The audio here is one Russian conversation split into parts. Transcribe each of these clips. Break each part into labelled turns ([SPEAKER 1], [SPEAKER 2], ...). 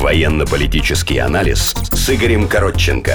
[SPEAKER 1] Военно-политический анализ с Игорем Коротченко.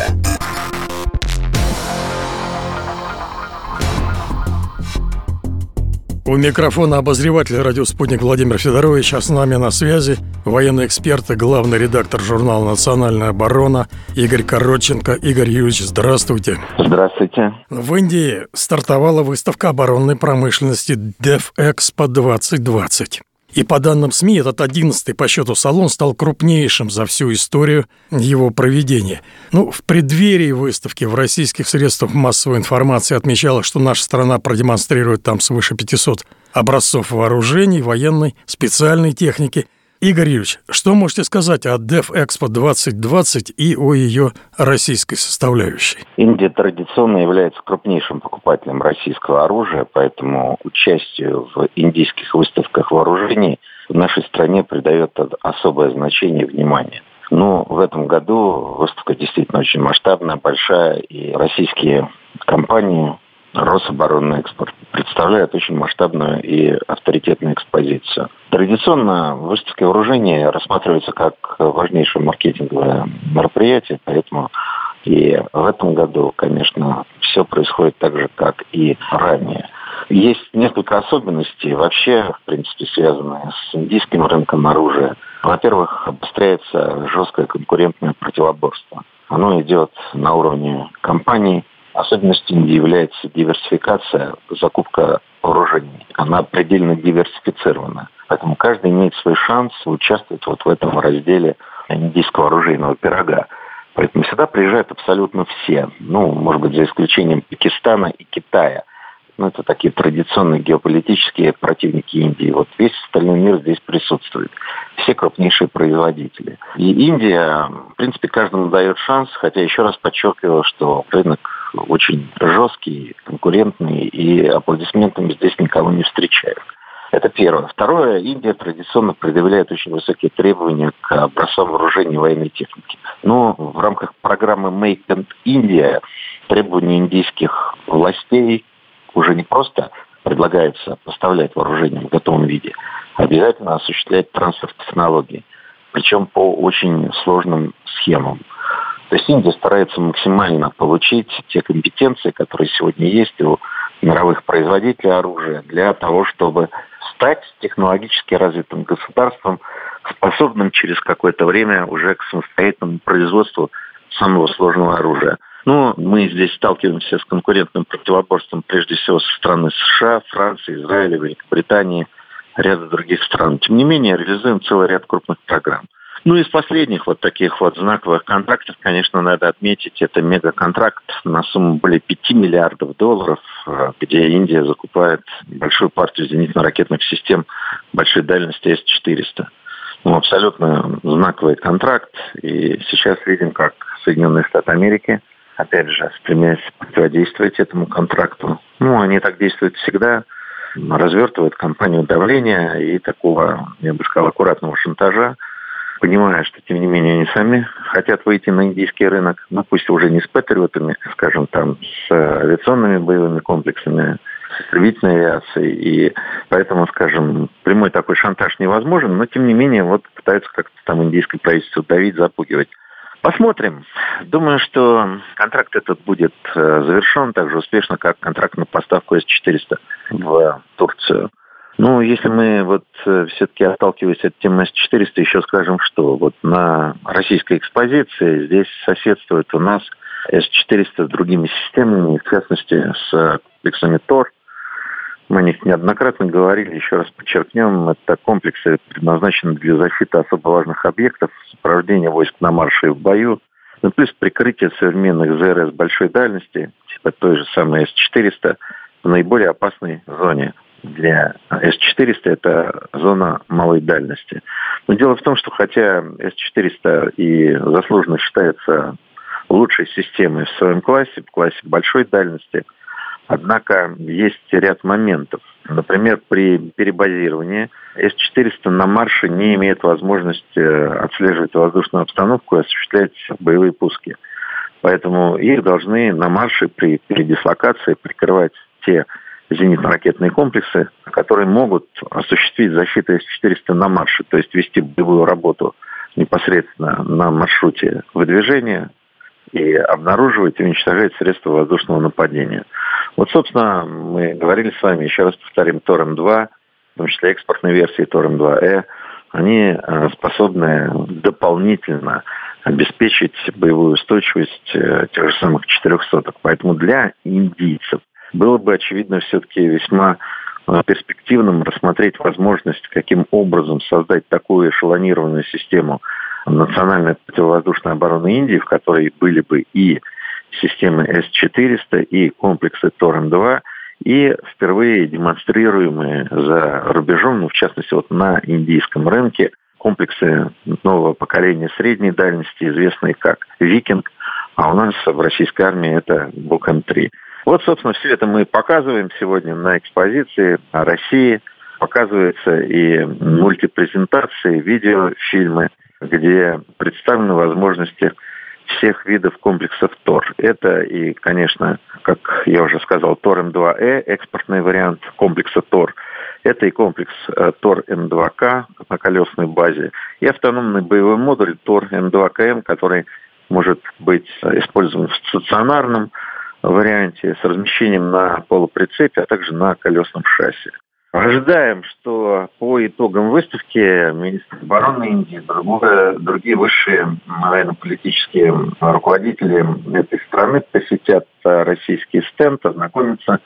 [SPEAKER 2] У микрофона обозреватель «Радио Спутник» Владимир Федорович, а с нами на связи военный эксперт и главный редактор журнала «Национальная оборона» Игорь Коротченко. Игорь Юрьевич, здравствуйте.
[SPEAKER 3] Здравствуйте.
[SPEAKER 2] В Индии стартовала выставка оборонной промышленности DevExpo 2020. И по данным СМИ, этот 11-й по счету салон стал крупнейшим за всю историю его проведения. В преддверии выставки в российских средствах массовой информации отмечалось, что наша страна продемонстрирует там свыше 500 образцов вооружений, военной, специальной техники. Игорь Юрьевич, что можете сказать о DevExpo 2020 и о ее российской составляющей?
[SPEAKER 3] Индия традиционно является крупнейшим покупателем российского оружия, поэтому участию в индийских выставках вооружений в нашей стране придает особое значение и внимание. В этом году выставка действительно очень масштабная, большая, и российские компании Рособоронэкспорт представляет очень масштабную и авторитетную экспозицию. Традиционно выставки вооружения рассматриваются как важнейшее маркетинговое мероприятие, поэтому и в этом году, конечно, все происходит так же, как и ранее. Есть несколько особенностей, вообще, в принципе, связанные с индийским рынком оружия. Во-первых, обостряется жесткое конкурентное противоборство. Оно идет на уровне компаний. Особенностью Индии является диверсификация, закупка вооружений. Она предельно диверсифицирована. Поэтому каждый имеет свой шанс участвовать в этом разделе индийского оружейного пирога. Поэтому сюда приезжают абсолютно все. Может быть, за исключением Пакистана и Китая. Это такие традиционные геополитические противники Индии. Весь остальной мир здесь присутствует. Все крупнейшие производители. И Индия, в принципе, каждому дает шанс, хотя еще раз подчеркиваю, что рынок очень жесткий, конкурентный, и аплодисментами здесь никого не встречают. Это первое. Второе, Индия традиционно предъявляет очень высокие требования к образцам вооружений и военной техники. Но в рамках программы Make in India требования индийских властей уже не просто предлагается поставлять вооружение в готовом виде, а обязательно осуществлять трансфер технологий, причем по очень сложным схемам. То есть Индия старается максимально получить те компетенции, которые сегодня есть у мировых производителей оружия, для того, чтобы стать технологически развитым государством, способным через какое-то время уже к самостоятельному производству самого сложного оружия. Мы здесь сталкиваемся с конкурентным противоборством прежде всего со стороны США, Франции, Израиля, Великобритании, ряда других стран. Тем не менее, реализуем целый ряд крупных программ. Из последних таких знаковых контрактов, конечно, надо отметить, это мегаконтракт на сумму более 5 миллиардов долларов, где Индия закупает большую партию зенитно-ракетных систем большой дальности С-400. Абсолютно знаковый контракт. И сейчас видим, как Соединенные Штаты Америки, опять же, стремясь противодействовать этому контракту. Они так действуют всегда, развертывают кампанию давления и такого, я бы сказал, аккуратного шантажа, понимая, что, тем не менее, они сами хотят выйти на индийский рынок, пусть уже не с патриотами, скажем, с авиационными боевыми комплексами, с истребительной авиацией, и поэтому, скажем, прямой такой шантаж невозможен, но, тем не менее, пытаются как-то индийское правительство давить, запугивать. Посмотрим. Думаю, что контракт этот будет завершен так же успешно, как контракт на поставку С-400 в Турцию. Если мы все-таки, отталкиваясь от темы С-400, еще скажем, что на российской экспозиции здесь соседствует у нас С-400 с другими системами, в частности, с комплексами ТОР. Мы о них неоднократно говорили, еще раз подчеркнем, это комплексы предназначены для защиты особо важных объектов, сопровождения войск на марше и в бою, плюс прикрытие современных ЗРС большой дальности, типа той же самой С-400, в наиболее опасной зоне. Для С-400 это зона малой дальности. Но дело в том, что хотя С-400 и заслуженно считается лучшей системой в своем классе, в классе большой дальности, однако есть ряд моментов. Например, при перебазировании С-400 на марше не имеет возможности отслеживать воздушную обстановку и осуществлять боевые пуски. Поэтому их должны на марше при передислокации прикрывать те зенитно-ракетные комплексы, которые могут осуществить защиту С-400 на марше, то есть вести боевую работу непосредственно непосредственно на маршруте выдвижения и обнаруживать и уничтожать средства воздушного нападения. Вот, собственно, мы говорили с вами, еще раз повторим, ТОР-М2, в том числе экспортные версии ТОР-М2Э, они способны дополнительно обеспечить боевую устойчивость тех же самых 400-ок. Поэтому для индийцев было бы, очевидно, все-таки весьма перспективным рассмотреть возможность, каким образом создать такую эшелонированную систему национальной противовоздушной обороны Индии, в которой были бы и системы С-400, и комплексы ТОР-М2, и впервые демонстрируемые за рубежом, ну, в частности, вот на индийском рынке, комплексы нового поколения средней дальности, известные как «Викинг», а у нас в российской армии это БУК-М3. Вот, собственно, все это мы показываем сегодня на экспозиции о России. Показываются и мультипрезентации, видеофильмы, где представлены возможности всех видов комплексов ТОР. Это и, конечно, как я уже сказал, ТОР-М2Э, экспортный вариант комплекса ТОР. Это и комплекс ТОР-М2К на колесной базе, и автономный боевой модуль ТОР-М2КМ, который может быть использован в стационарном варианте с размещением на полуприцепе, а также на колесном шасси. Ожидаем, что по итогам выставки министр обороны Индии, другие высшие военно-политические руководители этой страны посетят российский стенд, ознакомятся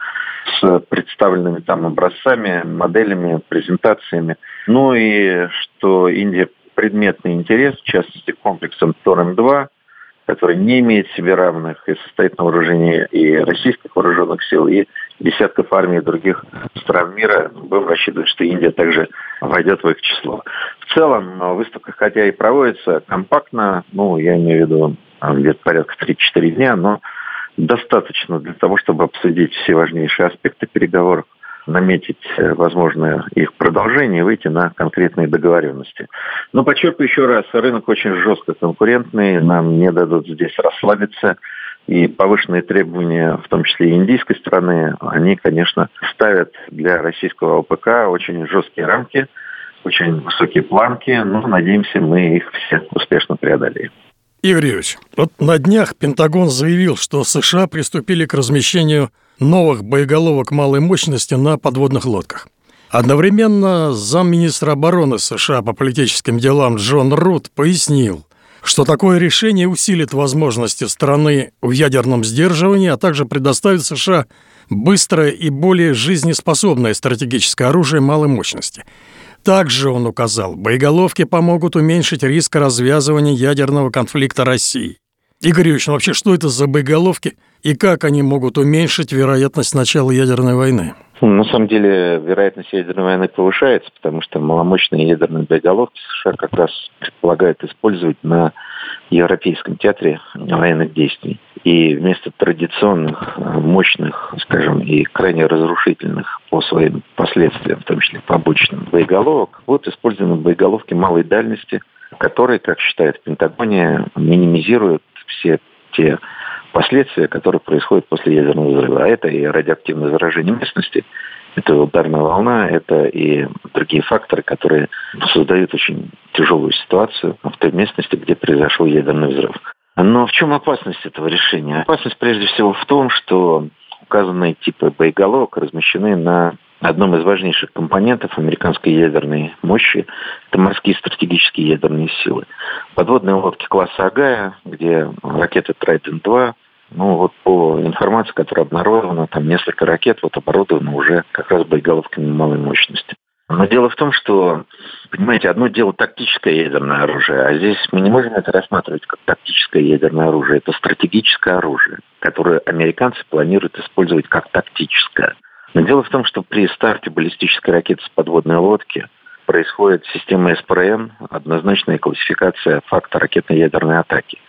[SPEAKER 3] с представленными там образцами, моделями, презентациями. Ну и что Индия предметный интерес, в частности, комплексом ТОР-М2, который не имеет себе равных и состоит на вооружении и российских вооруженных сил, и десятков армий других стран мира. Будем рассчитывать, что Индия также войдет в их число. В целом, выставка, хотя и проводится компактно, я имею в виду где-то порядка 3-4 дня, но достаточно для того, чтобы обсудить все важнейшие аспекты переговоров, наметить возможное их продолжение и выйти на конкретные договоренности. Но подчеркиваю еще раз, рынок очень жестко конкурентный, нам не дадут здесь расслабиться, и повышенные требования, в том числе и индийской стороны, они, конечно, ставят для российского ОПК очень жесткие рамки, очень высокие планки, но, надеемся, мы их все успешно преодолеем.
[SPEAKER 2] Игорь Юрьевич, вот на днях Пентагон заявил, что США приступили к размещению новых боеголовок малой мощности на подводных лодках. Одновременно замминистра обороны США по политическим делам Джон Рут пояснил, что такое решение усилит возможности страны в ядерном сдерживании, а также предоставит США быстрое и более жизнеспособное стратегическое оружие малой мощности. Также он указал, боеголовки помогут уменьшить риск развязывания ядерного конфликта России. Игорь Юрьевич, вообще, что это за боеголовки и как они могут уменьшить вероятность начала ядерной войны?
[SPEAKER 3] На самом деле, вероятность ядерной войны повышается, потому что маломощные ядерные боеголовки США как раз предполагают использовать на Европейском театре военных действий. И вместо традиционных, мощных, скажем, и крайне разрушительных по своим последствиям, в том числе побочным боеголовок, будут использованы боеголовки малой дальности, которые, как считают в Пентагоне, минимизируют все те последствия, которые происходят после ядерного взрыва. А это и радиоактивное заражение местности, это ударная волна, это и другие факторы, которые создают очень тяжелую ситуацию в той местности, где произошел ядерный взрыв. Но в чем опасность этого решения? Опасность прежде всего в том, что указанные типы боеголовок размещены на одном из важнейших компонентов американской ядерной мощи – это морские стратегические ядерные силы. Подводные лодки класса Агая, где ракеты Трайдент-2, по информации, которая обнародована, там несколько ракет оборудованы уже как раз боеголовками малой мощности. Но дело в том, что, понимаете, одно дело тактическое ядерное оружие, а здесь мы не можем это рассматривать как тактическое ядерное оружие. Это стратегическое оружие, которое американцы планируют использовать как тактическое. Но дело в том, что при старте баллистической ракеты с подводной лодки происходит система СПРН, однозначная классификация факта ракетно-ядерной атаки.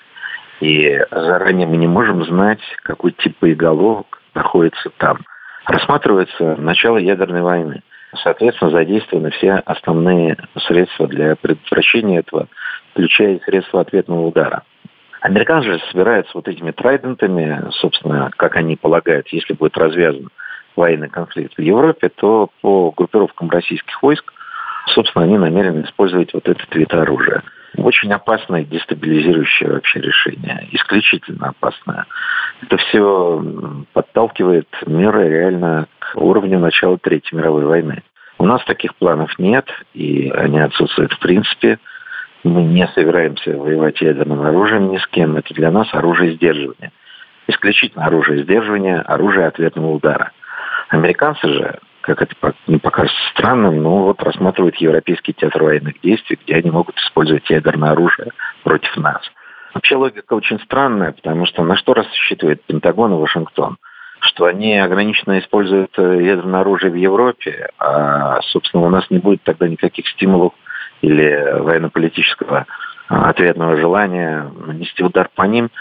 [SPEAKER 3] И заранее мы не можем знать, какой тип боеголовок находится там. Рассматривается начало ядерной войны. Соответственно, задействованы все основные средства для предотвращения этого, включая и средства ответного удара. Американцы же собираются этими трайдентами, собственно, как они полагают, если будет развязан военный конфликт в Европе, то по группировкам российских войск, собственно, они намерены использовать этот вид оружия. Очень опасное, дестабилизирующее вообще решение. Исключительно опасное. Это все подталкивает мир реально к уровню начала Третьей мировой войны. У нас таких планов нет, и они отсутствуют в принципе. Мы не собираемся воевать ядерным оружием ни с кем. Это для нас оружие сдерживания. Исключительно оружие сдерживания, оружие ответного удара. Американцы же, как это не покажется странным, рассматривают Европейский театр военных действий, где они могут использовать ядерное оружие против нас. Вообще логика очень странная, потому что на что рассчитывает Пентагон и Вашингтон? Что они ограниченно используют ядерное оружие в Европе, а, собственно, у нас не будет тогда никаких стимулов или военно-политического ответного желания нанести удар по ним.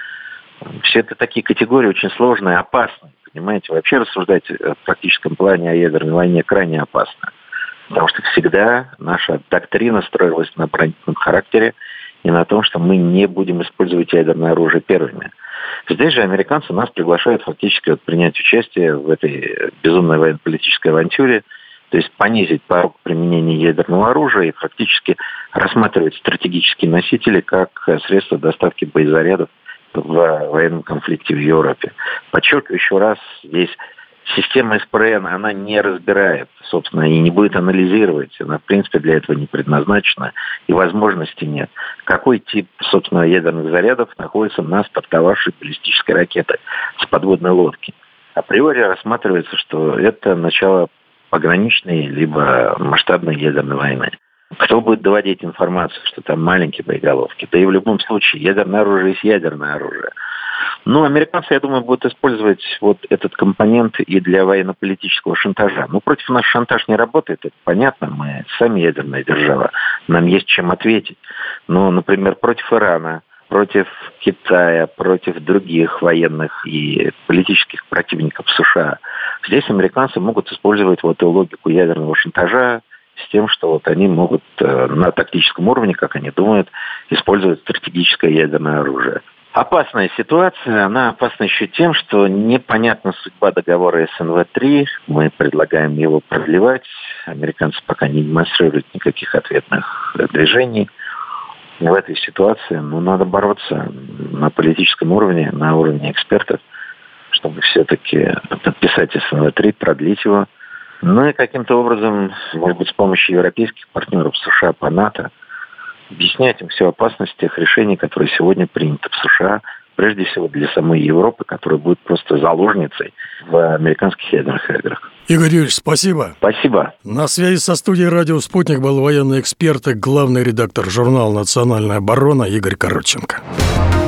[SPEAKER 3] Все это такие категории очень сложные и опасные. Понимаете, вообще рассуждать в практическом плане о ядерной войне крайне опасно. Потому что всегда наша доктрина строилась на оборонительном характере и на том, что мы не будем использовать ядерное оружие первыми. Здесь же американцы нас приглашают фактически принять участие в этой безумной военно-политической авантюре, то есть понизить порог применения ядерного оружия и фактически рассматривать стратегические носители как средство доставки боезарядов в военном конфликте в Европе. Подчеркиваю еще раз, здесь система СПРН, она не разбирает, собственно, и не будет анализировать. Она, в принципе, для этого не предназначена, и возможности нет. Какой тип, собственно, ядерных зарядов находится на стартовавшей баллистической ракеты с подводной лодки? Априори рассматривается, что это начало пограничной либо масштабной ядерной войны. Кто будет доводить информацию, что там маленькие боеголовки? Да и в любом случае, ядерное оружие есть ядерное оружие. Американцы, я думаю, будут использовать этот компонент и для военно-политического шантажа. Против нас шантаж не работает, это понятно, мы сами ядерная держава, нам есть чем ответить. Но, например, против Ирана, против Китая, против других военных и политических противников США, здесь американцы могут использовать эту логику ядерного шантажа, с тем, что они могут на тактическом уровне, как они думают, использовать стратегическое ядерное оружие. Опасная ситуация, она опасна еще тем, что непонятна судьба договора СНВ-3. Мы предлагаем его продлевать. Американцы пока не демонстрируют никаких ответных движений. В этой ситуации надо бороться на политическом уровне, на уровне экспертов, чтобы все-таки подписать СНВ-3, продлить его. И каким-то образом, может быть, с помощью европейских партнеров США по НАТО, объяснять им всю опасность тех решений, которые сегодня приняты в США, прежде всего для самой Европы, которая будет просто заложницей в американских ядерных играх.
[SPEAKER 2] Игорь Юрьевич, спасибо.
[SPEAKER 3] Спасибо.
[SPEAKER 2] На связи со студией «Радио Спутник» был военный эксперт и главный редактор журнала «Национальная оборона» Игорь Коротченко.